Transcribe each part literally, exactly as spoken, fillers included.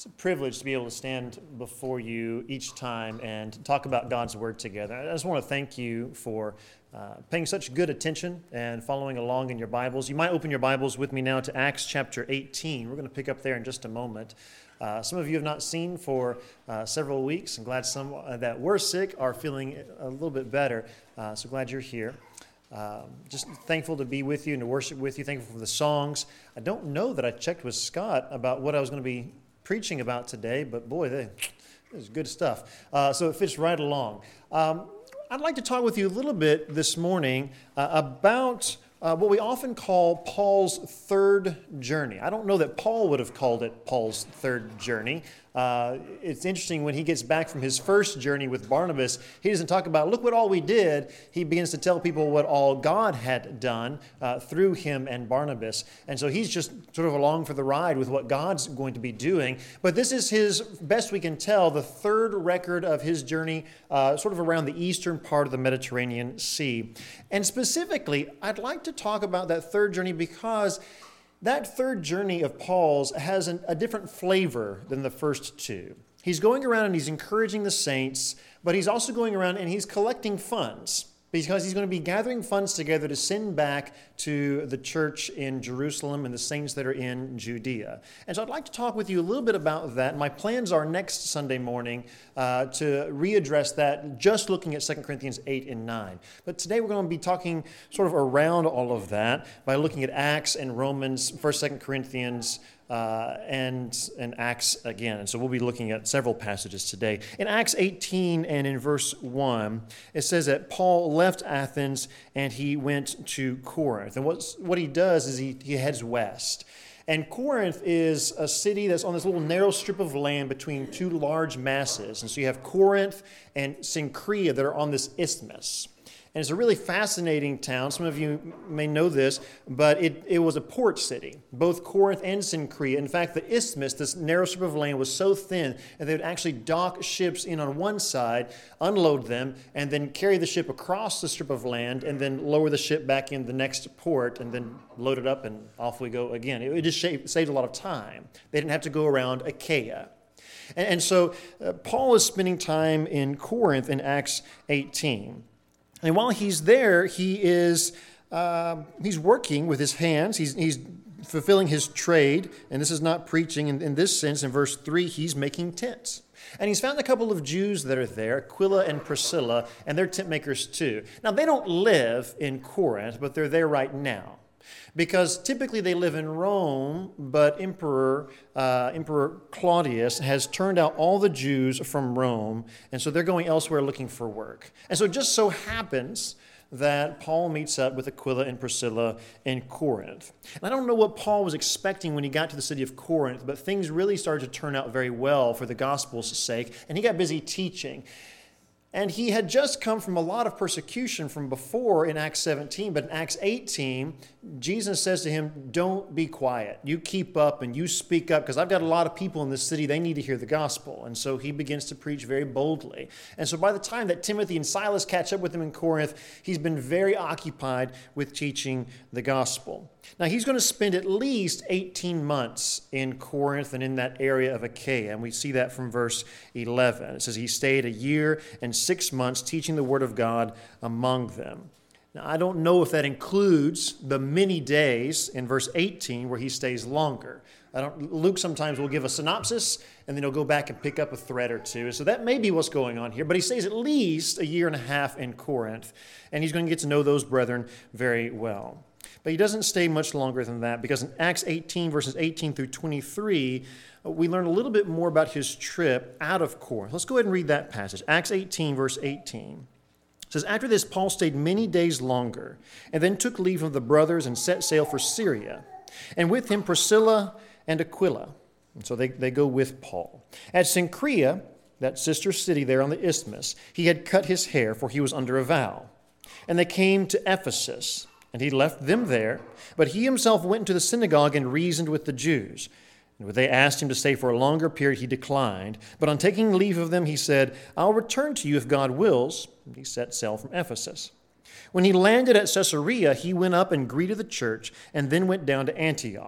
It's a privilege to be able to stand before you each time and talk about God's Word together. I just want to thank you for uh, paying such good attention and following along in your Bibles. You might open your Bibles with me now to Acts chapter eighteen. We're going to pick up there in just a moment. Uh, some of you have not seen for uh, several weeks. I'm glad some uh, that were sick are feeling a little bit better. Uh, so glad you're here. Um, just thankful to be with you and to worship with you. Thankful for the songs. I don't know that I checked with Scott about what I was going to be preaching about today, but boy, they, this is good stuff. Uh, so it fits right along. Um, I'd like to talk with you a little bit this morning uh, about uh, what we often call Paul's third journey. I don't know that Paul would have called it Paul's third journey. Uh, it's interesting when he gets back from his first journey with Barnabas, he doesn't talk about, look what all we did. He begins to tell people what all God had done uh, through him and Barnabas. And so he's just sort of along for the ride with what God's going to be doing. But this is his, best we can tell, the third record of his journey uh, sort of around the eastern part of the Mediterranean Sea. And specifically, I'd like to talk about that third journey because that third journey of Paul's has an, a different flavor than the first two. He's going around and he's encouraging the saints, but he's also going around and he's collecting funds because he's going to be gathering funds together to send back to the church in Jerusalem and the saints that are in Judea. And so I'd like to talk with you a little bit about that. My plans are next Sunday morning uh, to readdress that, just looking at Second Corinthians eight and nine. But today we're going to be talking sort of around all of that by looking at Acts and Romans, First, Second Corinthians, Uh, and, and Acts again. And so we'll be looking at several passages today. In Acts eighteen and in verse one, it says that Paul left Athens and he went to Corinth. And what's, what he does is he, he heads west. And Corinth is a city that's on this little narrow strip of land between two large masses. And so you have Corinth and Cenchrea that are on this isthmus. And it's a really fascinating town. Some of you may know this, but it, it was a port city, both Corinth and Cenchrea. In fact, the isthmus, this narrow strip of land, was so thin that they would actually dock ships in on one side, unload them, and then carry the ship across the strip of land, and then lower the ship back in the next port, and then load it up, and off we go again. It, it just saved, saved a lot of time. They didn't have to go around Achaia. And, and so uh, Paul is spending time in Corinth in Acts eighteen. And while he's there, he is uh, he's working with his hands. He's, he's fulfilling his trade. And this is not preaching in, in this sense. In verse three, he's making tents. And he's found a couple of Jews that are there, Aquila and Priscilla, and they're tent makers too. Now, they don't live in Corinth, but they're there right now. Because typically they live in Rome, but Emperor uh, Emperor Claudius has turned out all the Jews from Rome, and so they're going elsewhere looking for work. And so it just so happens that Paul meets up with Aquila and Priscilla in Corinth. And I don't know what Paul was expecting when he got to the city of Corinth, but things really started to turn out very well for the gospel's sake, and he got busy teaching. And he had just come from a lot of persecution from before in Acts seventeen, but in Acts eighteen, Jesus says to him, don't be quiet. You keep up and you speak up because I've got a lot of people in this city. They need to hear the gospel. And so he begins to preach very boldly. And so by the time that Timothy and Silas catch up with him in Corinth, he's been very occupied with teaching the gospel. Now, he's going to spend at least eighteen months in Corinth and in that area of Achaia. And we see that from verse eleven. It says he stayed a year and six months teaching the word of God among them. Now, I don't know if that includes the many days in verse eighteen where he stays longer. I don't, Luke sometimes will give a synopsis, and then he'll go back and pick up a thread or two. So that may be what's going on here. But he stays at least a year and a half in Corinth, and he's going to get to know those brethren very well. But he doesn't stay much longer than that, because in Acts eighteen, verses eighteen through twenty-three, we learn a little bit more about his trip out of Corinth. Let's go ahead and read that passage. Acts eighteen, verse eighteen. It says, after this, Paul stayed many days longer, and then took leave of the brothers and set sail for Syria. And with him Priscilla and Aquila. And so they, they go with Paul. At Cenchrea, that sister city there on the isthmus, he had cut his hair, for he was under a vow. And they came to Ephesus, and he left them there, but he himself went into the synagogue and reasoned with the Jews. And when they asked him to stay for a longer period, he declined. But on taking leave of them, he said, I'll return to you if God wills. And he set sail from Ephesus. When he landed at Caesarea, he went up and greeted the church, and then went down to Antioch.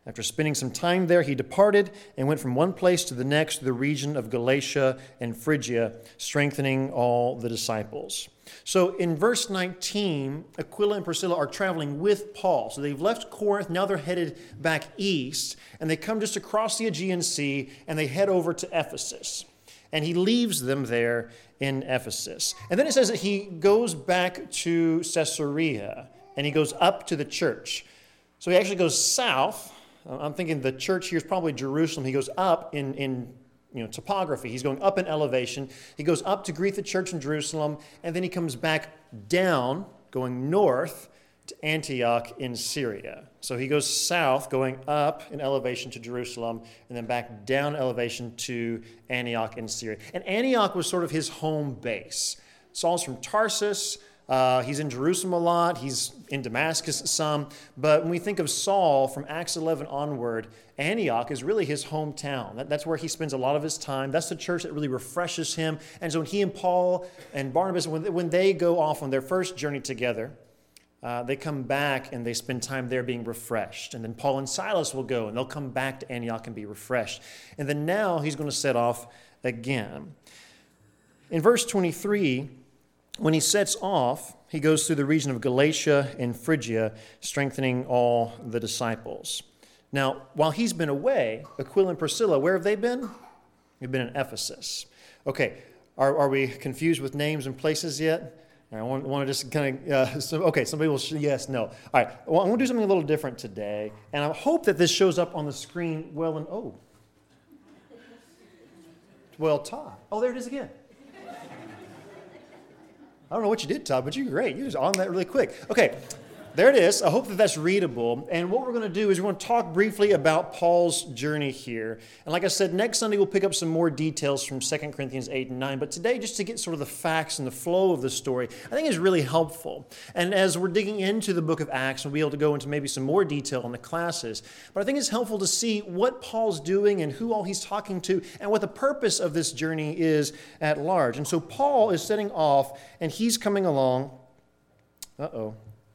After spending some time there, he departed and went from one place to the next to the region of Galatia and Phrygia, strengthening all the disciples. So in verse nineteen, Aquila and Priscilla are traveling with Paul. So they've left Corinth, now they're headed back east, and they come just across the Aegean Sea, and they head over to Ephesus. And he leaves them there in Ephesus. And then it says that he goes back to Caesarea, and he goes up to the church. So he actually goes south. I'm thinking the church here is probably Jerusalem. He goes up in, in you know, topography. He's going up in elevation. He goes up to greet the church in Jerusalem, and then he comes back down, going north to Antioch in Syria. So he goes south, going up in elevation to Jerusalem, and then back down elevation to Antioch in Syria. And Antioch was sort of his home base. Saul's from Tarsus. Uh, he's in Jerusalem a lot. He's in Damascus some. But when we think of Saul from Acts eleven onward, Antioch is really his hometown. That, that's where he spends a lot of his time. That's the church that really refreshes him. And so when he and Paul and Barnabas, when, when they go off on their first journey together, uh, they come back and they spend time there being refreshed. And then Paul and Silas will go and they'll come back to Antioch and be refreshed. And then now he's going to set off again. In verse twenty-three, when he sets off, he goes through the region of Galatia and Phrygia, strengthening all the disciples. Now, while he's been away, Aquila and Priscilla, where have they been? They've been in Ephesus. Okay, are, are we confused with names and places yet? I want, want to just kind of, uh, so, okay, somebody will, yes, no. All right, well, I'm going to do something a little different today, and I hope that this shows up on the screen well and, oh. Well, Todd. Oh, there it is again. I don't know what you did, Todd, but you're great. You was on that really quick. Okay, there it is. I hope that that's readable. And what we're going to do is we're going to talk briefly about Paul's journey here. And like I said, next Sunday we'll pick up some more details from Second Corinthians eight and nine. But today, just to get sort of the facts and the flow of the story, I think is really helpful. And as we're digging into the book of Acts, we'll be able to go into maybe some more detail in the classes. But I think it's helpful to see what Paul's doing and who all he's talking to and what the purpose of this journey is at large. And so Paul is setting off and he's coming along. Uh-oh.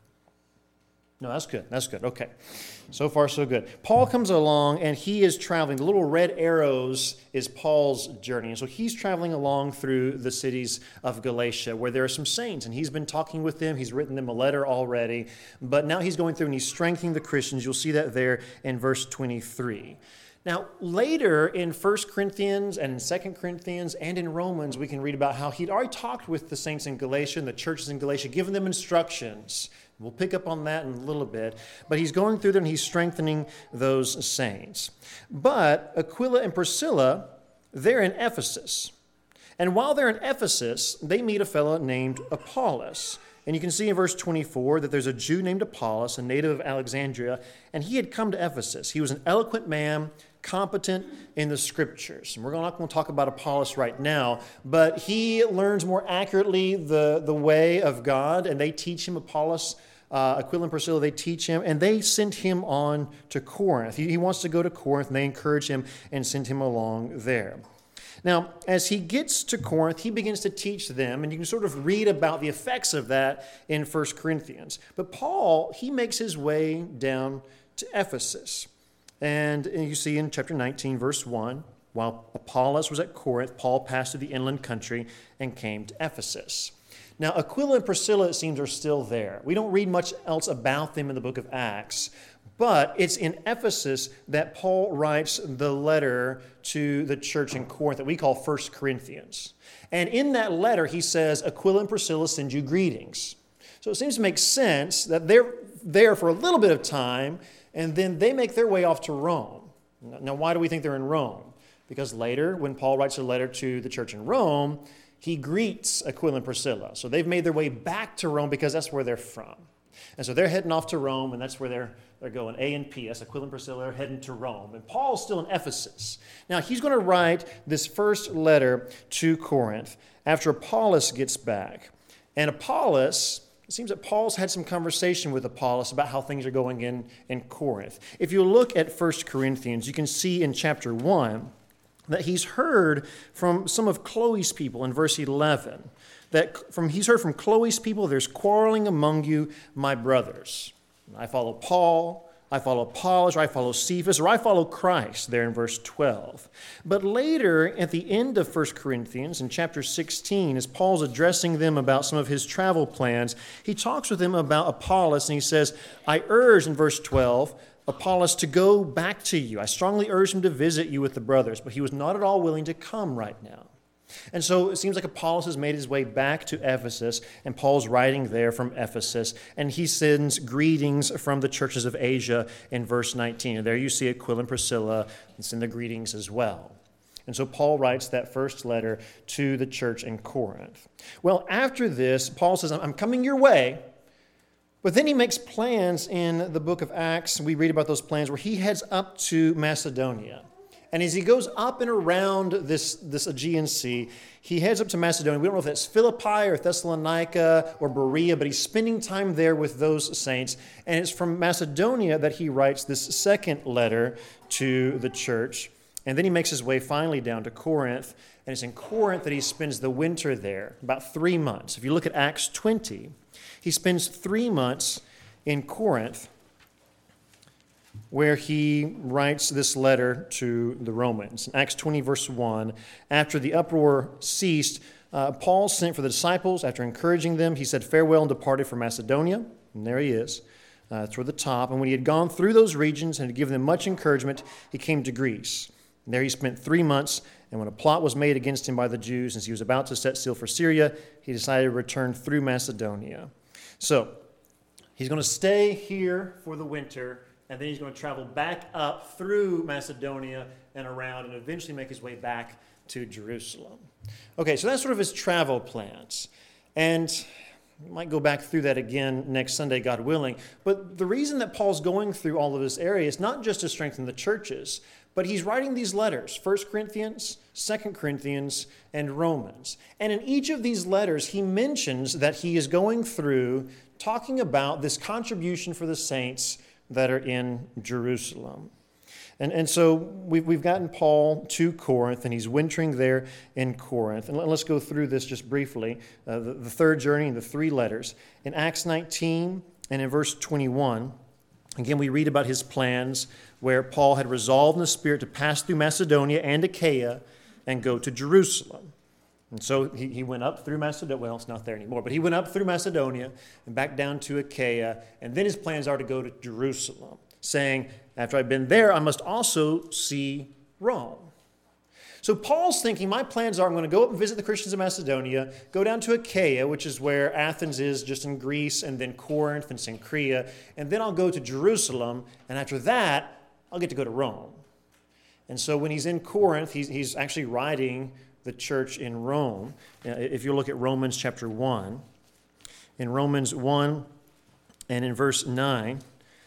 No, that's good. That's good. Okay. So far, so good. Paul comes along, and he is traveling. The little red arrows is Paul's journey. And so he's traveling along through the cities of Galatia, where there are some saints, and he's been talking with them. He's written them a letter already. But now he's going through, and he's strengthening the Christians. You'll see that there in verse twenty-three. Now, later in First Corinthians and in Second Corinthians and in Romans, we can read about how he'd already talked with the saints in Galatia and the churches in Galatia, giving them instructions. We'll pick up on that in a little bit. But he's going through them and he's strengthening those saints. But Aquila and Priscilla, they're in Ephesus. And while they're in Ephesus, they meet a fellow named Apollos. And you can see in verse twenty-four that there's a Jew named Apollos, a native of Alexandria, and he had come to Ephesus. He was an eloquent man, competent in the scriptures. And we're not going to talk about Apollos right now, but he learns more accurately the, the way of God, and they teach him, Apollos, uh, Aquila and Priscilla, they teach him, and they sent him on to Corinth. He, he wants to go to Corinth, and they encourage him and send him along there. Now, as he gets to Corinth, he begins to teach them, and you can sort of read about the effects of that in First Corinthians. But Paul, he makes his way down to Ephesus. And you see in chapter nineteen, verse one, while Apollos was at Corinth, Paul passed through the inland country and came to Ephesus. Now, Aquila and Priscilla, it seems, are still there. We don't read much else about them in the book of Acts, but it's in Ephesus that Paul writes the letter to the church in Corinth that we call First Corinthians. And in that letter, he says, Aquila and Priscilla send you greetings. So it seems to make sense that they're there for a little bit of time, and then they make their way off to Rome. Now, why do we think they're in Rome? Because later, when Paul writes a letter to the church in Rome, he greets Aquila and Priscilla. So they've made their way back to Rome because that's where they're from. And so they're heading off to Rome, and that's where they're, they're going. A and P, that's Aquila and Priscilla are heading to Rome. And Paul's still in Ephesus. Now, he's going to write this first letter to Corinth after Apollos gets back. And Apollos, it seems that Paul's had some conversation with Apollos about how things are going in, in Corinth. If you look at First Corinthians, you can see in chapter one that he's heard from some of Chloe's people in verse eleven. That from he's heard from Chloe's people, there's quarreling among you, my brothers. I follow Paul, I follow Apollos, or I follow Cephas, or I follow Christ, there in verse twelve. But later, at the end of First Corinthians, in chapter sixteen, as Paul's addressing them about some of his travel plans, he talks with them about Apollos, and he says, I urge, in verse twelve, Apollos to go back to you. I strongly urge him to visit you with the brothers, but he was not at all willing to come right now. And so it seems like Apollos has made his way back to Ephesus, and Paul's writing there from Ephesus, and he sends greetings from the churches of Asia in verse nineteen. And there you see Aquila and Priscilla, it's in the greetings as well. And so Paul writes that first letter to the church in Corinth. Well, after this, Paul says, I'm coming your way. But then he makes plans in the book of Acts. We read about those plans where he heads up to Macedonia. And as he goes up and around this, this Aegean Sea, he heads up to Macedonia. We don't know if that's Philippi or Thessalonica or Berea, but he's spending time there with those saints. And it's from Macedonia that he writes this second letter to the church. And then he makes his way finally down to Corinth. And it's in Corinth that he spends the winter there, about three months. If you look at Acts twenty, he spends three months in Corinth, where he writes this letter to the Romans. In Acts twenty, verse one, after the uproar ceased, uh, Paul sent for the disciples. After encouraging them, he said farewell and departed for Macedonia. And there he is, uh, toward the top. And when he had gone through those regions and had given them much encouragement, he came to Greece. And there he spent three months. And when a plot was made against him by the Jews, as he was about to set sail for Syria, he decided to return through Macedonia. So he's going to stay here for the winter, and then he's going to travel back up through Macedonia and around and eventually make his way back to Jerusalem. Okay, so that's sort of his travel plans. And we might go back through that again next Sunday, God willing. But the reason that Paul's going through all of this area is not just to strengthen the churches, but he's writing these letters, First Corinthians, Second Corinthians, and Romans. And in each of these letters, he mentions that he is going through talking about this contribution for the saints that are in Jerusalem. And, and so we've, we've gotten Paul to Corinth, and he's wintering there in Corinth. And let, let's go through this just briefly, uh, the, the third journey, the three letters. In Acts nineteen and in verse twenty-one, again, we read about his plans where Paul had resolved in the Spirit to pass through Macedonia and Achaia and go to Jerusalem. And so he, he went up through Macedonia. Well, it's not there anymore, but he went up through Macedonia and back down to Achaia. And then his plans are to go to Jerusalem, saying, after I've been there, I must also see Rome. So Paul's thinking, my plans are I'm going to go up and visit the Christians in Macedonia, go down to Achaia, which is where Athens is, just in Greece, and then Corinth and Cenchrea, and then I'll go to Jerusalem, and after that, I'll get to go to Rome. And so when he's in Corinth, he's, he's actually writing the church in Rome. If you look at Romans chapter one, in Romans one and in verse nine,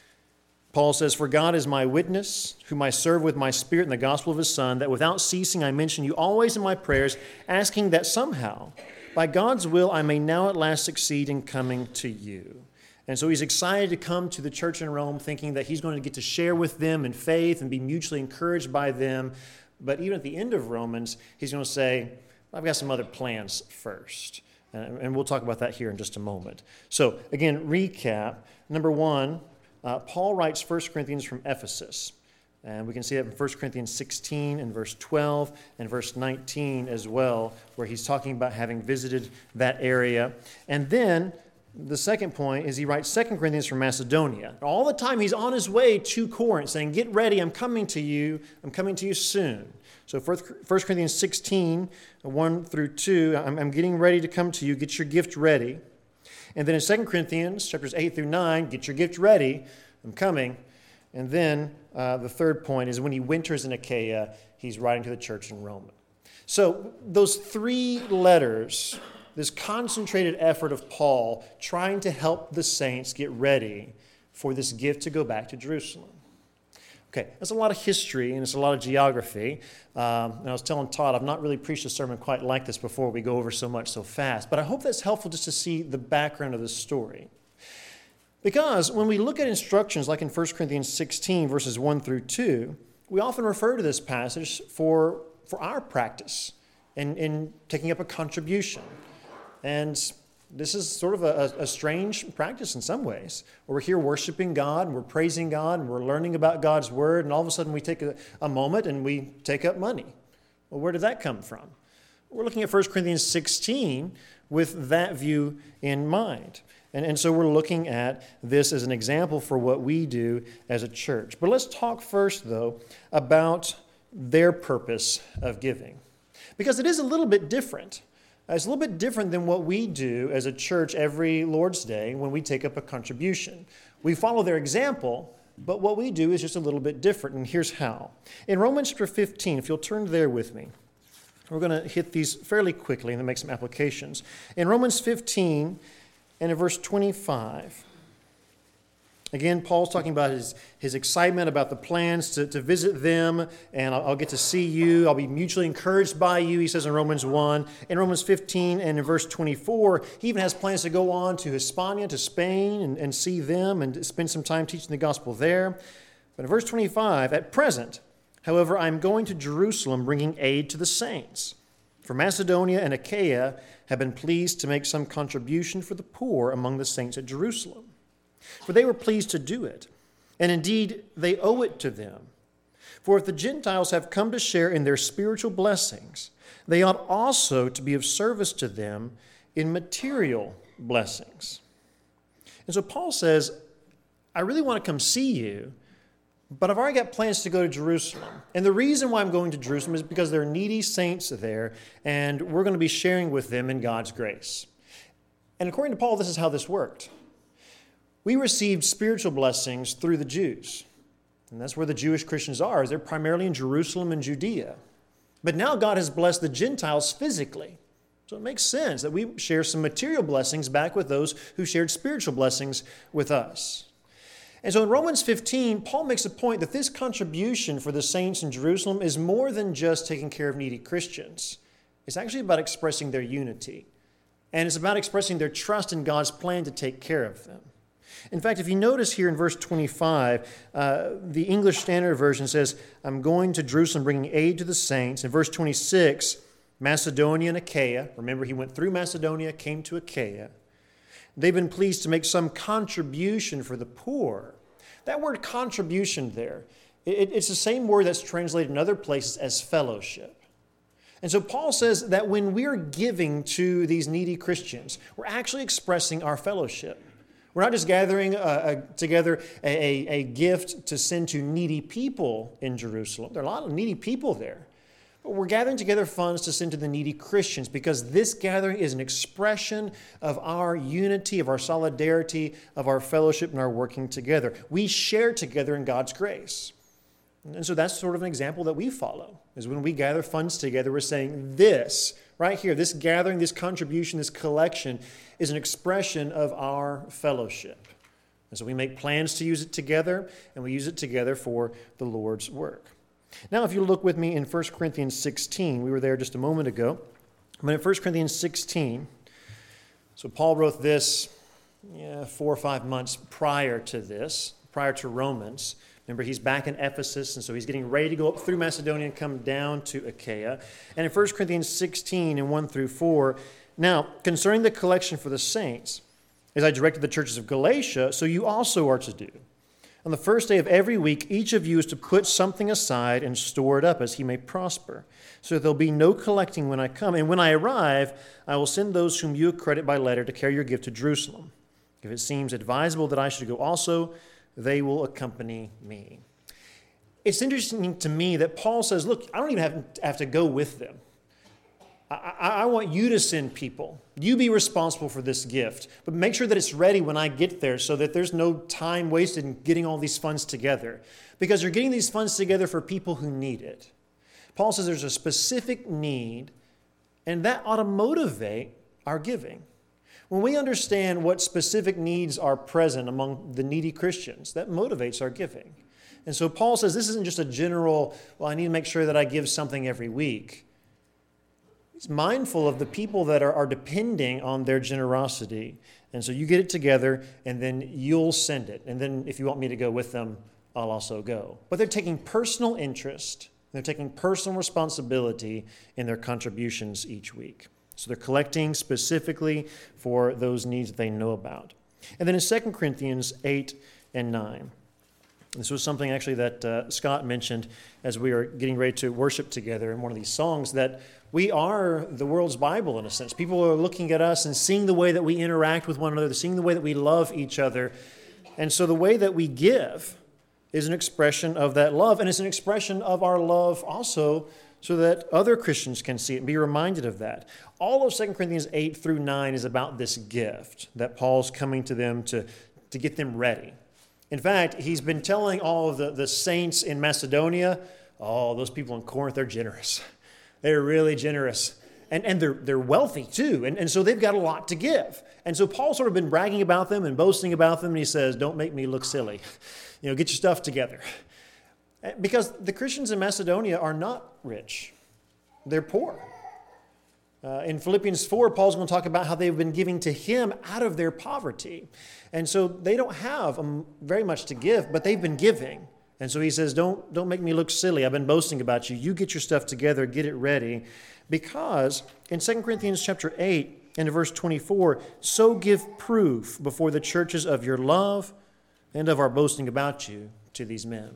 Paul says, for God is my witness, whom I serve with my spirit in the gospel of his Son, that without ceasing I mention you always in my prayers, asking that somehow, by God's will, I may now at last succeed in coming to you. And so he's excited to come to the church in Rome, thinking that he's going to get to share with them in faith and be mutually encouraged by them. But even at the end of Romans, he's going to say, I've got some other plans first. And we'll talk about that here in just a moment. So again, recap. Number one, uh, Paul writes First Corinthians from Ephesus. And we can see that in First Corinthians sixteen and verse twelve and verse nineteen as well, where he's talking about having visited that area. And then the second point is he writes Second Corinthians from Macedonia. All the time he's on his way to Corinth saying, get ready, I'm coming to you. I'm coming to you soon. So First Corinthians sixteen, one through two, I'm, I'm getting ready to come to you. Get your gift ready. And then in Second Corinthians chapters eight through nine, get your gift ready. I'm coming. And then uh, the third point is when he winters in Achaia, he's writing to the church in Rome. So those three letters, this concentrated effort of Paul trying to help the saints get ready for this gift to go back to Jerusalem. Okay, that's a lot of history and it's a lot of geography. Um, and I was telling Todd, I've not really preached a sermon quite like this before. We go over so much so fast. But I hope that's helpful just to see the background of this story. Because when we look at instructions like in First Corinthians sixteen, verses one through two, we often refer to this passage for, for our practice in, in taking up a contribution. And This is sort of a, a strange practice in some ways. We're here worshiping God, and we're praising God, and we're learning about God's word, and all of a sudden we take a, a moment and we take up money. Well, where did that come from? We're looking at First Corinthians sixteen with that view in mind. And, and so we're looking at this as an example for what we do as a church. But let's talk first, though, about their purpose of giving. Because it is a little bit different. It's a little bit different than what we do as a church every Lord's Day when we take up a contribution. We follow their example, but what we do is just a little bit different, and here's how. In Romans chapter fifteen, if you'll turn there with me, we're going to hit these fairly quickly and then make some applications. In Romans fifteen and in verse twenty-five, again, Paul's talking about his, his excitement about the plans to, to visit them, and I'll, I'll get to see you. I'll be mutually encouraged by you, he says in Romans one. In Romans fifteen and in verse twenty-four, he even has plans to go on to Hispania, to Spain, and, and see them and spend some time teaching the gospel there. But in verse twenty-five, at present, however, I'm going to Jerusalem bringing aid to the saints. For Macedonia and Achaia have been pleased to make some contribution for the poor among the saints at Jerusalem. For they were pleased to do it, and indeed they owe it to them. For if the Gentiles have come to share in their spiritual blessings, they ought also to be of service to them in material blessings. And so Paul says, I really want to come see you, but I've already got plans to go to Jerusalem. And the reason why I'm going to Jerusalem is because there are needy saints there, and we're going to be sharing with them in God's grace. And according to Paul, this is how this worked. We received spiritual blessings through the Jews. And that's where the Jewish Christians are. They're primarily in Jerusalem and Judea. But now God has blessed the Gentiles physically. So it makes sense that we share some material blessings back with those who shared spiritual blessings with us. And so in Romans fifteen, Paul makes a point that this contribution for the saints in Jerusalem is more than just taking care of needy Christians. It's actually about expressing their unity. And it's about expressing their trust in God's plan to take care of them. In fact, if you notice here in verse twenty-five, uh, the English Standard Version says, I'm going to Jerusalem bringing aid to the saints. In verse twenty-six, Macedonia and Achaia. Remember, he went through Macedonia, came to Achaia. They've been pleased to make some contribution for the poor. That word contribution there, it, it's the same word that's translated in other places as fellowship. And so Paul says that when we're giving to these needy Christians, we're actually expressing our fellowship. We're not just gathering uh, a, together a, a, a gift to send to needy people in Jerusalem. There are a lot of needy people there. But we're gathering together funds to send to the needy Christians because this gathering is an expression of our unity, of our solidarity, of our fellowship and our working together. We share together in God's grace. And so that's sort of an example that we follow, is when we gather funds together, we're saying this right here, this gathering, this contribution, this collection is an expression of our fellowship. And so we make plans to use it together, and we use it together for the Lord's work. Now, if you look with me in First Corinthians sixteen, we were there just a moment ago, but in First Corinthians sixteen, so Paul wrote this yeah, four or five months prior to this, prior to Romans. Remember, he's back in Ephesus, and so he's getting ready to go up through Macedonia and come down to Achaia. And in First Corinthians sixteen and one through four, now, concerning the collection for the saints, as I directed the churches of Galatia, so you also are to do. On the first day of every week, each of you is to put something aside and store it up as he may prosper, so that there'll be no collecting when I come. And when I arrive, I will send those whom you accredit by letter to carry your gift to Jerusalem. If it seems advisable that I should go also, they will accompany me. It's interesting to me that Paul says, look, I don't even have, have to go with them. I, I, I want you to send people. You be responsible for this gift, but make sure that it's ready when I get there so that there's no time wasted in getting all these funds together, because you're getting these funds together for people who need it. Paul says there's a specific need, and that ought to motivate our giving. When we understand what specific needs are present among the needy Christians, that motivates our giving. And so Paul says this isn't just a general, well, I need to make sure that I give something every week. He's mindful of the people that are, are depending on their generosity. And so you get it together, and then you'll send it. And then if you want me to go with them, I'll also go. But they're taking personal interest. They're taking personal responsibility in their contributions each week. So they're collecting specifically for those needs that they know about. And then in Second Corinthians eight and nine, this was something actually that uh, Scott mentioned as we were getting ready to worship together in one of these songs, that we are the world's Bible in a sense. People are looking at us and seeing the way that we interact with one another, seeing the way that we love each other. And so the way that we give is an expression of that love, and it's an expression of our love also so that other Christians can see it and be reminded of that. All of Second Corinthians eight through nine is about this gift that Paul's coming to them to, to get them ready. In fact, he's been telling all of the, the saints in Macedonia, oh, those people in Corinth, they're generous. They're really generous. And, and they're, they're wealthy too, and, and so they've got a lot to give. And so Paul's sort of been bragging about them and boasting about them, and he says, don't make me look silly. You know, get your stuff together. Because the Christians in Macedonia are not rich. They're poor. Uh, in Philippians four, Paul's going to talk about how they've been giving to him out of their poverty. And so they don't have um, very much to give, but they've been giving. And so he says, don't, don't make me look silly. I've been boasting about you. You get your stuff together, get it ready. Because in Second Corinthians chapter eight and verse twenty-four, so give proof before the churches of your love and of our boasting about you to these men.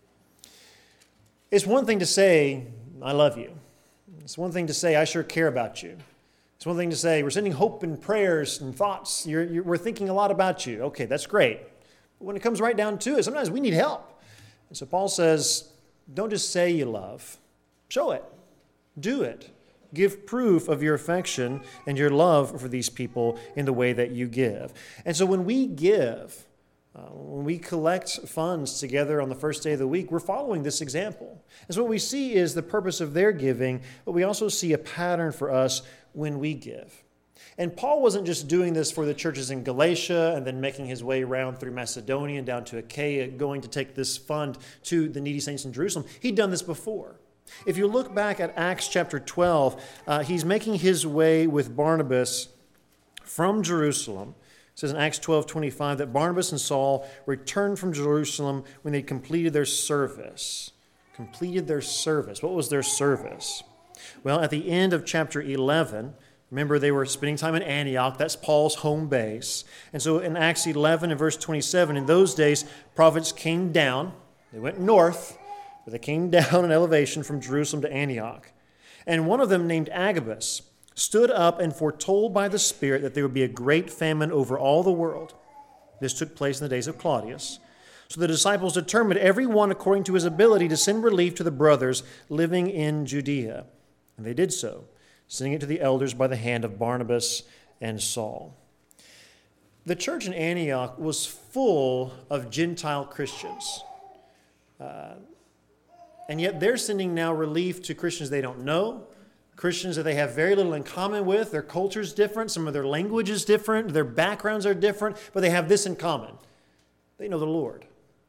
It's one thing to say, I love you. It's one thing to say, I sure care about you. It's one thing to say, we're sending hope and prayers and thoughts. You're, you're, we're thinking a lot about you. Okay, that's great. But when it comes right down to it, sometimes we need help. And so Paul says, don't just say you love. Show it. Do it. Give proof of your affection and your love for these people in the way that you give. And so when we give, uh, when we collect funds together on the first day of the week, we're following this example. And so what we see is the purpose of their giving, but we also see a pattern for us when we give. And Paul wasn't just doing this for the churches in Galatia and then making his way around through Macedonia and down to Achaia, going to take this fund to the needy saints in Jerusalem. He'd done this before. If you look back at Acts chapter twelve, uh, he's making his way with Barnabas from Jerusalem. It says in Acts twelve twenty-five that Barnabas and Saul returned from Jerusalem when they completed their service. Completed their service. What was their service? Well, at the end of chapter eleven, remember they were spending time in Antioch. That's Paul's home base. And so in Acts eleven and verse twenty-seven, in those days, prophets came down. They went north, but they came down in elevation from Jerusalem to Antioch. And one of them, named Agabus, stood up and foretold by the Spirit that there would be a great famine over all the world. This took place in the days of Claudius. So the disciples determined, every one according to his ability, to send relief to the brothers living in Judea. And they did so, sending it to the elders by the hand of Barnabas and Saul. The church in Antioch was full of Gentile Christians. Uh, and yet they're sending now relief to Christians they don't know, Christians that they have very little in common with. Their culture's different, some of their language is different, their backgrounds are different, but they have this in common. They know the Lord.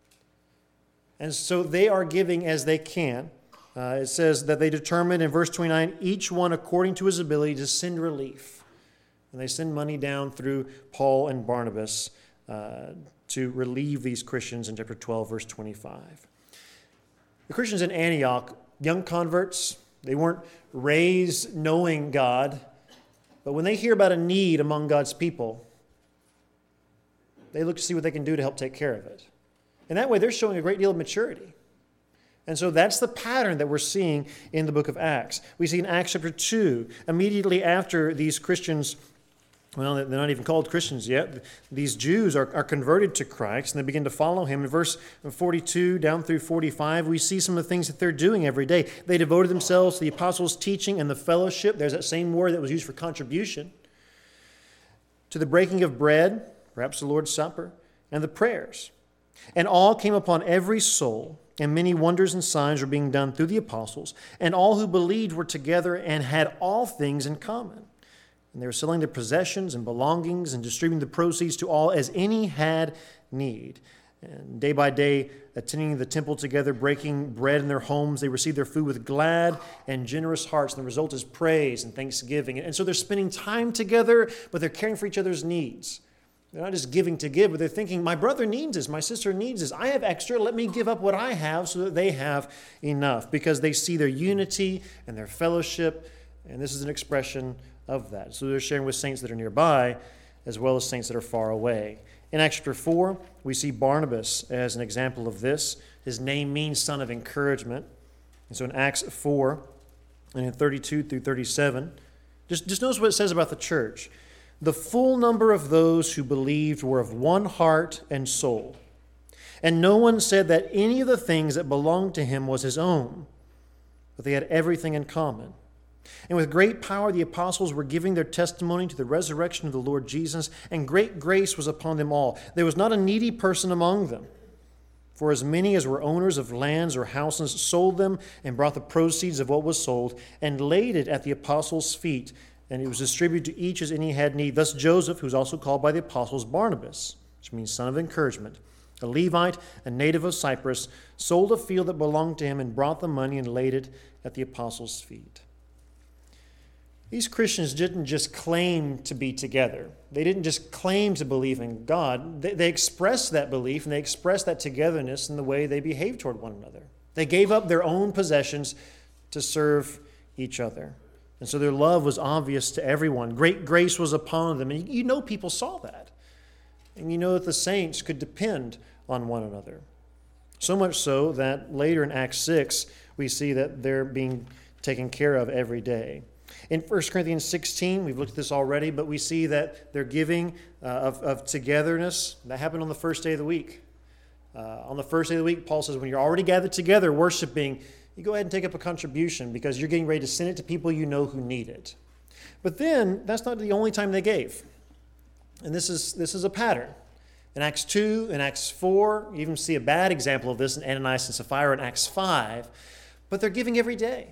And so they are giving as they can. Uh, it says that they determined in verse twenty-nine, each one according to his ability to send relief. And they send money down through Paul and Barnabas uh, to relieve these Christians in chapter twelve, verse twenty-five. The Christians in Antioch, young converts, they weren't raised knowing God, but when they hear about a need among God's people, they look to see what they can do to help take care of it. And that way they're showing a great deal of maturity. And so that's the pattern that we're seeing in the book of Acts. We see in Acts chapter two, immediately after these Christians, well, they're not even called Christians yet. These Jews are, are converted to Christ, and they begin to follow him. In verse forty-two down through forty-five, we see some of the things that they're doing every day. They devoted themselves to the apostles' teaching and the fellowship. There's that same word that was used for contribution. To the breaking of bread, perhaps the Lord's Supper, and the prayers. And all came upon every soul, and many wonders and signs were being done through the apostles. And all who believed were together and had all things in common. And they were selling their possessions and belongings and distributing the proceeds to all as any had need. And day by day, attending the temple together, breaking bread in their homes, they received their food with glad and generous hearts. And the result is praise and thanksgiving. And so they're spending time together, but they're caring for each other's needs. They're not just giving to give, but they're thinking, my brother needs this, my sister needs this. I have extra, let me give up what I have so that they have enough. Because they see their unity and their fellowship And this is an expression of that. So they're sharing with saints that are nearby as well as saints that are far away. In Acts chapter four, we see Barnabas as an example of this. His name means son of encouragement. And so in Acts four, and in thirty-two through thirty-seven, just, just notice what it says about the church. The full number of those who believed were of one heart and soul. And no one said that any of the things that belonged to him was his own, but they had everything in common. And with great power the apostles were giving their testimony to the resurrection of the Lord Jesus, and great grace was upon them all. There was not a needy person among them. For as many as were owners of lands or houses sold them and brought the proceeds of what was sold and laid it at the apostles' feet, and it was distributed to each as any had need. Thus Joseph, who is also called by the apostles Barnabas, which means son of encouragement, a Levite, a native of Cyprus, sold a field that belonged to him and brought the money and laid it at the apostles' feet. These Christians didn't just claim to be together. They didn't just claim to believe in God. They, they expressed that belief and they expressed that togetherness in the way they behaved toward one another. They gave up their own possessions to serve each other. And so their love was obvious to everyone. Great grace was upon them. And you know people saw that. And you know that the saints could depend on one another. So much so that later in Acts six, we see that they're being taken care of every day. In First Corinthians sixteen, we've looked at this already, but we see that they're giving uh, of, of togetherness. That happened on the first day of the week. Uh, on the first day of the week, Paul says, when you're already gathered together worshiping, you go ahead and take up a contribution because you're getting ready to send it to people you know who need it. But then, that's not the only time they gave. And this is this is a pattern. In Acts two, in Acts four, you even see a bad example of this in Ananias and Sapphira in Acts five. But they're giving every day.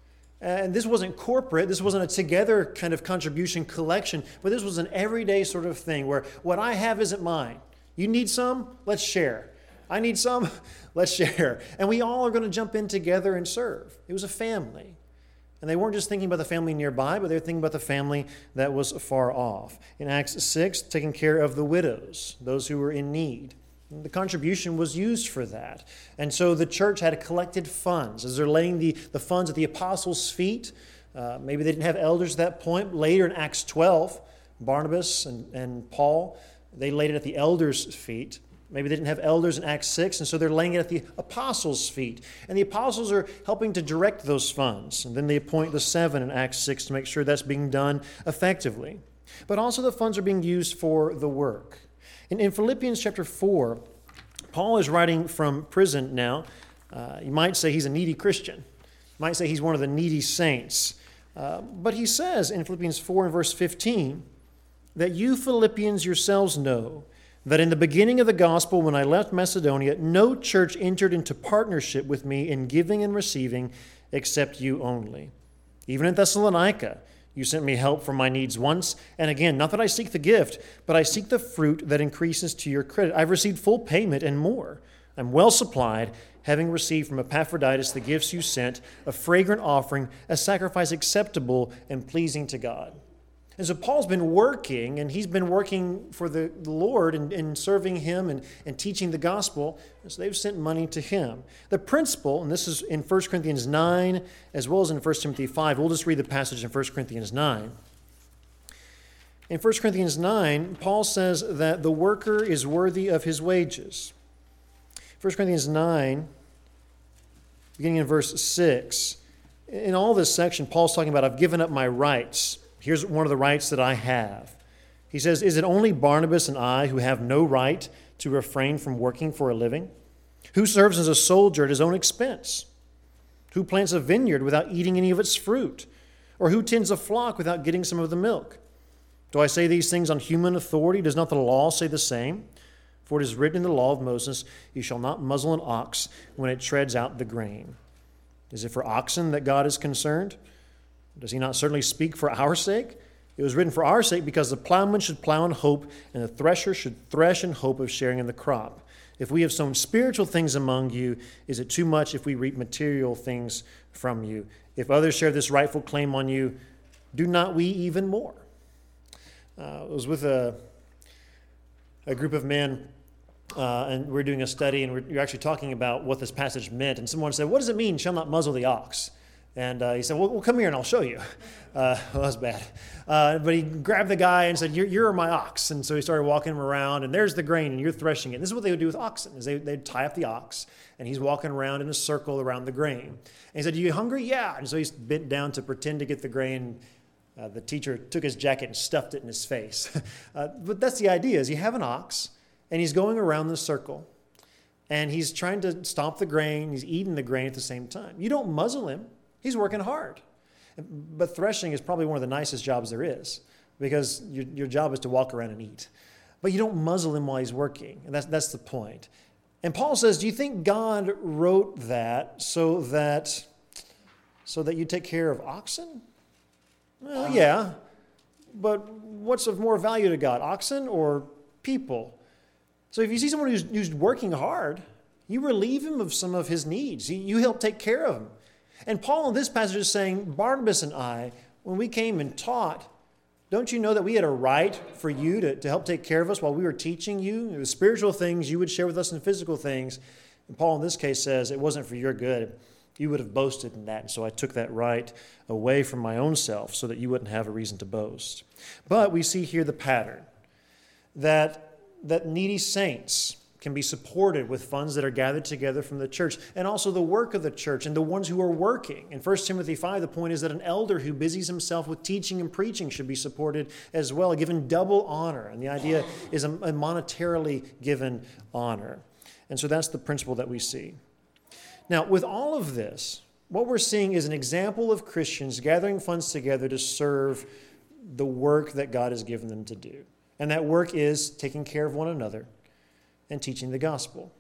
And this wasn't corporate. This wasn't a together kind of contribution collection. But this was an everyday sort of thing where what I have isn't mine. You need some? Let's share. I need some? Let's share. And we all are going to jump in together and serve. It was a family. And they weren't just thinking about the family nearby, but they were thinking about the family that was far off. In Acts six, taking care of the widows, those who were in need. The contribution was used for that. And so the church had collected funds. As they're laying the, the funds at the apostles' feet, uh, maybe they didn't have elders at that point. Later in Acts twelve, Barnabas and, and Paul, they laid it at the elders' feet. Maybe they didn't have elders in Acts six, and so they're laying it at the apostles' feet. And the apostles are helping to direct those funds. And then they appoint the seven in Acts six to make sure that's being done effectively. But also the funds are being used for the work. In, in Philippians chapter four, Paul is writing from prison now. Uh, you might say he's a needy Christian. You might say he's one of the needy saints. Uh, but he says in Philippians four and verse fifteen, that you Philippians yourselves know that in the beginning of the gospel, when I left Macedonia, no church entered into partnership with me in giving and receiving except you only. Even in Thessalonica, you sent me help for my needs once and again. Not that I seek the gift, but I seek the fruit that increases to your credit. I've received full payment and more. I'm well supplied, having received from Epaphroditus the gifts you sent, a fragrant offering, a sacrifice acceptable and pleasing to God. And so Paul's been working, and he's been working for the Lord and, and serving him and, and teaching the gospel. And so they've sent money to him. The principle, and this is in First Corinthians nine, as well as in First Timothy five. We'll just read the passage in First Corinthians nine. In First Corinthians nine, Paul says that the worker is worthy of his wages. First Corinthians nine, beginning in verse six. In all this section, Paul's talking about, I've given up my rights. Here's one of the rights that I have. He says, is it only Barnabas and I who have no right to refrain from working for a living? Who serves as a soldier at his own expense? Who plants a vineyard without eating any of its fruit? Or who tends a flock without getting some of the milk? Do I say these things on human authority? Does not the law say the same? For it is written in the law of Moses, you shall not muzzle an ox when it treads out the grain. Is it for oxen that God is concerned? Does he not certainly speak for our sake? It was written for our sake because the plowman should plow in hope and the thresher should thresh in hope of sharing in the crop. If we have sown spiritual things among you, is it too much if we reap material things from you? If others share this rightful claim on you, do not we even more? Uh, I was with a, a group of men, uh, and we we're doing a study, and we we're actually talking about what this passage meant. And someone said, what does it mean, shall not muzzle the ox? And uh, he said, well, well, come here and I'll show you. Uh, well, that was bad. Uh, but he grabbed the guy and said, you're, you're my ox. And so he started walking him around, and there's the grain, and you're threshing it. And this is what they would do with oxen, is they, they'd tie up the ox, and he's walking around in a circle around the grain. And he said, are you hungry? Yeah. And so he bent down to pretend to get the grain. Uh, the teacher took his jacket and stuffed it in his face. uh, but that's the idea, is you have an ox, and he's going around the circle, and he's trying to stomp the grain. He's eating the grain at the same time. You don't muzzle him. He's working hard. But threshing is probably one of the nicest jobs there is, because your, your job is to walk around and eat. But you don't muzzle him while he's working, and that's, that's the point. And Paul says, do you think God wrote that so that, so that you take care of oxen? Well, yeah, but what's of more value to God, oxen or people? So if you see someone who's, who's working hard, you relieve him of some of his needs. You, you help take care of him. And Paul in this passage is saying, Barnabas and I, when we came and taught, don't you know that we had a right for you to, to help take care of us while we were teaching you? It was spiritual things you would share with us and physical things. And Paul in this case says, it wasn't for your good. You would have boasted in that. And so I took that right away from my own self so that you wouldn't have a reason to boast. But we see here the pattern, that, that needy saints can be supported with funds that are gathered together from the church, and also the work of the church and the ones who are working. In First Timothy five, the point is that an elder who busies himself with teaching and preaching should be supported as well, given double honor. And the idea is a monetarily given honor. And so that's the principle that we see. Now, with all of this, what we're seeing is an example of Christians gathering funds together to serve the work that God has given them to do. And that work is taking care of one another and teaching the gospel.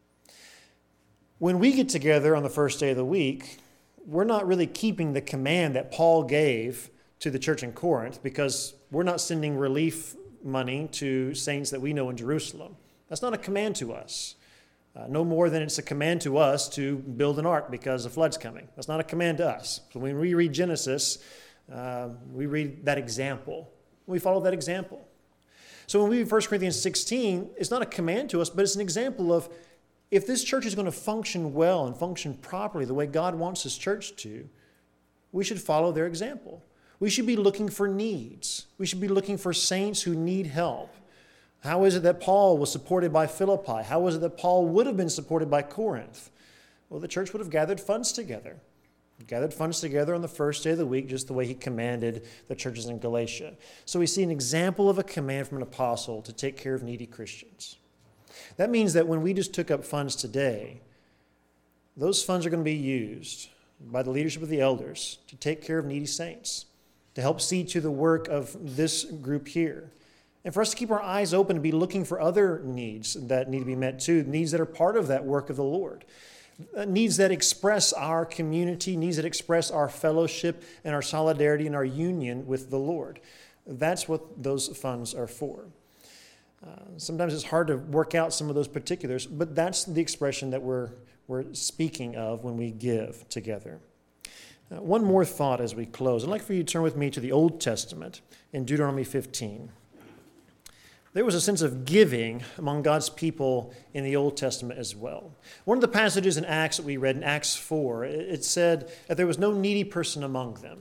When we get together on the first day of the week, we're not really keeping the command that Paul gave to the church in Corinth, because we're not sending relief money to saints that we know in Jerusalem. That's not a command to us. Uh, no more than it's a command to us to build an ark because a flood's coming. That's not a command to us. So when we read Genesis, uh, we read that example. We follow that example. So when we read First Corinthians sixteen, it's not a command to us, but it's an example of, if this church is going to function well and function properly the way God wants His church to, we should follow their example. We should be looking for needs. We should be looking for saints who need help. How is it that Paul was supported by Philippi? How is it that Paul would have been supported by Corinth? Well, the church would have gathered funds together. Gathered funds together on the first day of the week, just the way he commanded the churches in Galatia. So we see an example of a command from an apostle to take care of needy Christians. That means that when we just took up funds today, those funds are going to be used by the leadership of the elders to take care of needy saints, to help see to the work of this group here. And for us to keep our eyes open and be looking for other needs that need to be met too, needs that are part of that work of the Lord. Needs that express our community, needs that express our fellowship and our solidarity and our union with the Lord. That's what those funds are for. Uh, sometimes it's hard to work out some of those particulars, but that's the expression that we're, we're speaking of when we give together. Uh, one more thought as we close. I'd like for you to turn with me to the Old Testament in Deuteronomy fifteen. There was a sense of giving among God's people in the Old Testament as well. One of the passages in Acts that we read, in Acts four, it said that there was no needy person among them.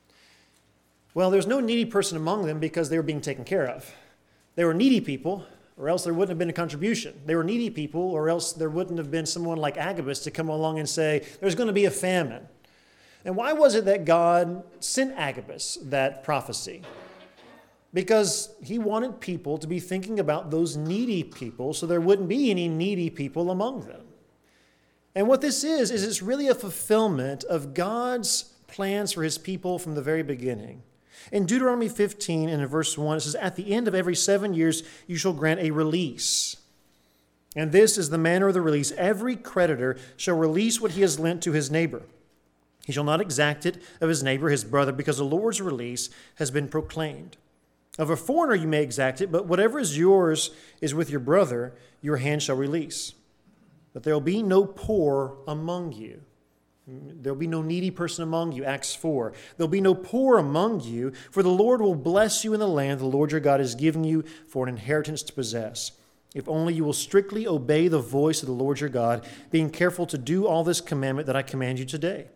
Well, there's no needy person among them because they were being taken care of. They were needy people, or else there wouldn't have been a contribution. They were needy people, or else there wouldn't have been someone like Agabus to come along and say, there's going to be a famine. And why was it that God sent Agabus that prophecy? Because he wanted people to be thinking about those needy people so there wouldn't be any needy people among them. And what this is, is it's really a fulfillment of God's plans for his people from the very beginning. In Deuteronomy fifteen and in verse one, it says, at the end of every seven years, you shall grant a release. And this is the manner of the release. Every creditor shall release what he has lent to his neighbor. He shall not exact it of his neighbor, his brother, because the Lord's release has been proclaimed. Of a foreigner you may exact it, but whatever is yours is with your brother, your hand shall release. But there will be no poor among you. There will be no needy person among you, Acts four. There will be no poor among you, for the Lord will bless you in the land the Lord your God has given you for an inheritance to possess. If only you will strictly obey the voice of the Lord your God, being careful to do all this commandment that I command you today.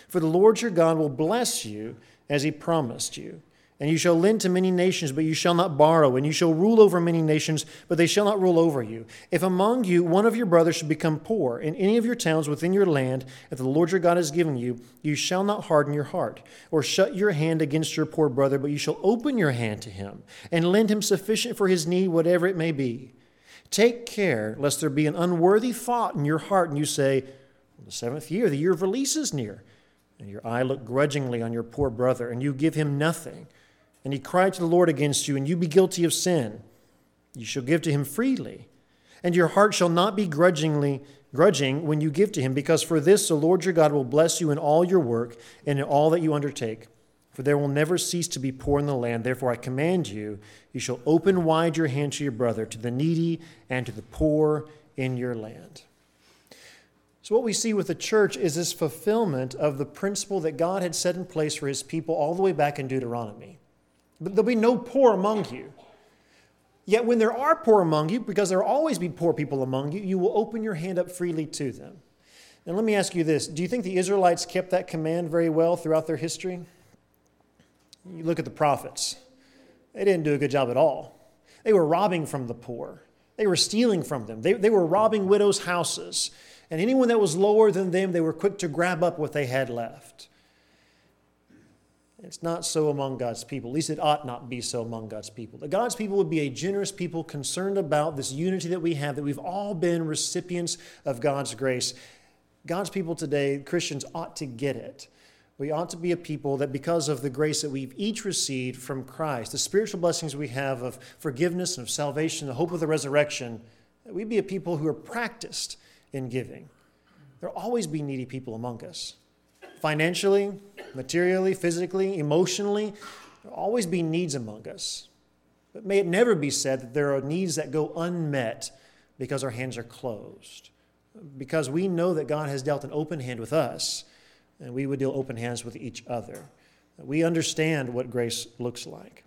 For the Lord your God will bless you as he promised you. And you shall lend to many nations, but you shall not borrow. And you shall rule over many nations, but they shall not rule over you. If among you one of your brothers should become poor in any of your towns within your land that the Lord your God has given you, you shall not harden your heart or shut your hand against your poor brother, but you shall open your hand to him and lend him sufficient for his need, whatever it may be. Take care lest there be an unworthy thought in your heart, and you say, the seventh year, the year of release is near, and your eye look grudgingly on your poor brother, and you give him nothing. And he cried to the Lord against you, and you be guilty of sin. You shall give to him freely, and your heart shall not be grudgingly grudging when you give to him, because for this the Lord your God will bless you in all your work and in all that you undertake. For there will never cease to be poor in the land. Therefore I command you, you shall open wide your hand to your brother, to the needy and to the poor in your land. So what we see with the church is this fulfillment of the principle that God had set in place for his people all the way back in Deuteronomy. But there'll be no poor among you. Yet when there are poor among you, because there will always be poor people among you, you will open your hand up freely to them. Now let me ask you this. Do you think the Israelites kept that command very well throughout their history? You look at the prophets. They didn't do a good job at all. They were robbing from the poor. They were stealing from them. They, they were robbing widows' houses. And anyone that was lower than them, they were quick to grab up what they had left. It's not so among God's people. At least it ought not be so among God's people. That God's people would be a generous people concerned about this unity that we have, that we've all been recipients of God's grace. God's people today, Christians, ought to get it. We ought to be a people that because of the grace that we've each received from Christ, the spiritual blessings we have of forgiveness and of salvation, the hope of the resurrection, that we be a people who are practiced in giving. There will always be needy people among us. Financially, materially, physically, emotionally, there will always be needs among us. But may it never be said that there are needs that go unmet because our hands are closed. Because we know that God has dealt an open hand with us, and we would deal open hands with each other. We understand what grace looks like.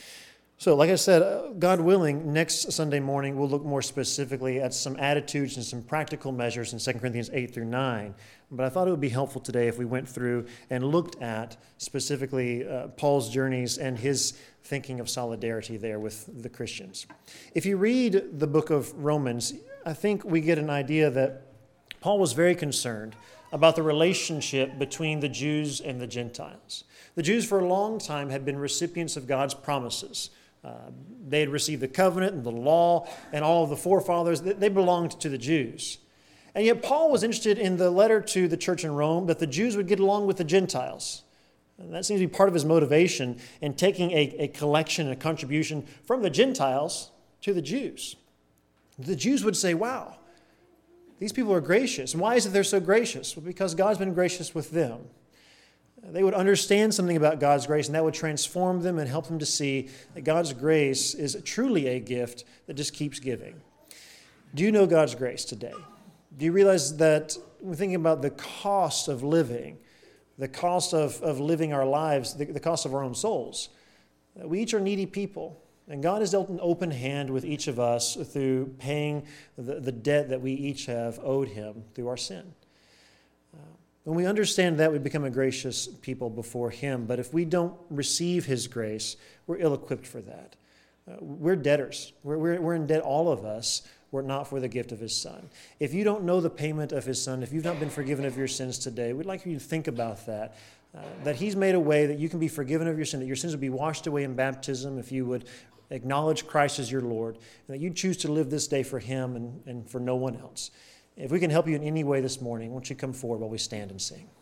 So, like I said, God willing, next Sunday morning we'll look more specifically at some attitudes and some practical measures in Second Corinthians eight through nine. But I thought it would be helpful today if we went through and looked at specifically uh, Paul's journeys and his thinking of solidarity there with the Christians. If you read the book of Romans, I think we get an idea that Paul was very concerned about the relationship between the Jews and the Gentiles. The Jews for a long time had been recipients of God's promises. Uh, they had received the covenant and the law and all of the forefathers. They belonged to the Jews. And yet Paul was interested in the letter to the church in Rome that the Jews would get along with the Gentiles. And that seems to be part of his motivation in taking a, a collection and a contribution from the Gentiles to the Jews. The Jews would say, wow, these people are gracious. And why is it they're so gracious? Well, because God's been gracious with them. They would understand something about God's grace, and that would transform them and help them to see that God's grace is truly a gift that just keeps giving. Do you know God's grace today? Do you realize that we're thinking about the cost of living, the cost of, of living our lives, the, the cost of our own souls? We each are needy people, and God has dealt an open hand with each of us through paying the, the debt that we each have owed him through our sin. When we understand that, we become a gracious people before him. But if we don't receive his grace, we're ill-equipped for that. Uh, we're debtors. We're, we're, we're in debt, all of us, were it not for the gift of his son. If you don't know the payment of his son, if you've not been forgiven of your sins today, we'd like you to think about that. Uh, that he's made a way that you can be forgiven of your sin, that your sins will be washed away in baptism if you would acknowledge Christ as your Lord, and that you choose to live this day for him and, and for no one else. If we can help you in any way this morning, won't you come forward while we stand and sing?